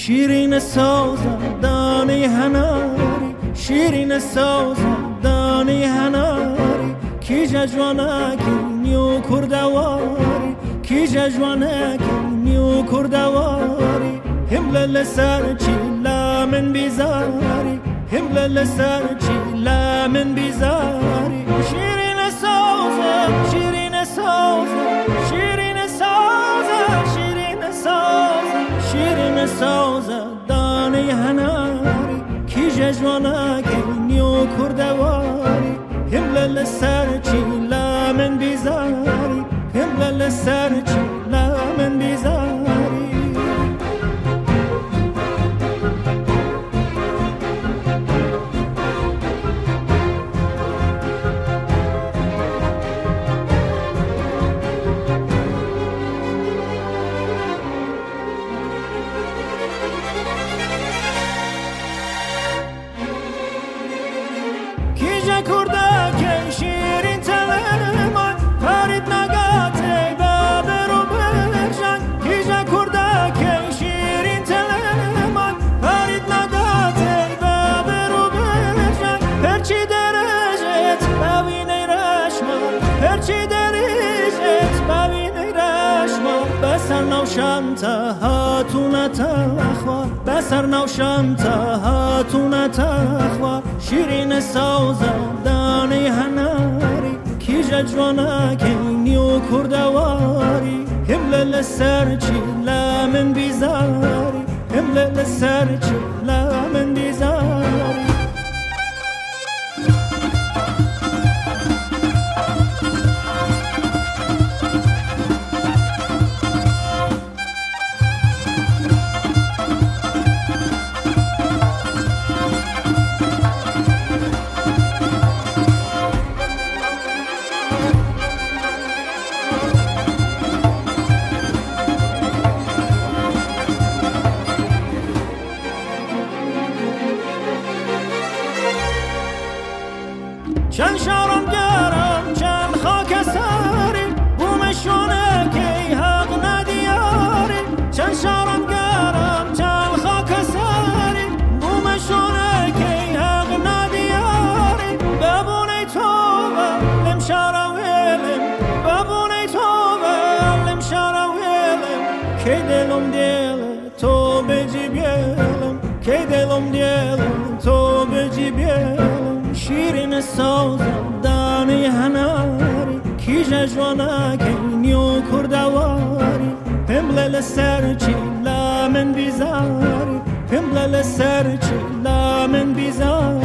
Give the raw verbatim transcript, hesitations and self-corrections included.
شیرین سازم دانی هناری شیرین سازم دانی هناری کی جوانکی نیو کردواری کی جوانکی نیو کردواری همله لسر چی لامن بیزاری همله لسر چی لامن بیزاری شیرین سازم شیرین سازم شیرین سازم شیرین سازم شیرین سازم دانی هناری کی جوانکی نیو کردواری همله لسر چی لامن بیزاری همله لسر چی لامن بیزاری نوشمتا هاتون تخوا بسر نوشمتا هاتون تخوا شیرین سازم دانی هناری کی جوانکی نیو کردواری همله لسر چی لامن بیزاری همله لسر چی لامن بیزاری چند شارم گرم چند خاک ساری بومشونه که حق ندیاری چند شارم گرم چند خاک ساری بومشونه که حق ندیاری ببونی توبه لم شارم ویلم ببونی توبه لم شارم ویلم که دلم دیل تو بجی بیلم که دلم دیل تو بجی بیلم شیرین سازم دانی هناری کی جوانکی نیو کردواری همله لسر چی لامن بیزاری همله لسر چی لامن بیزاری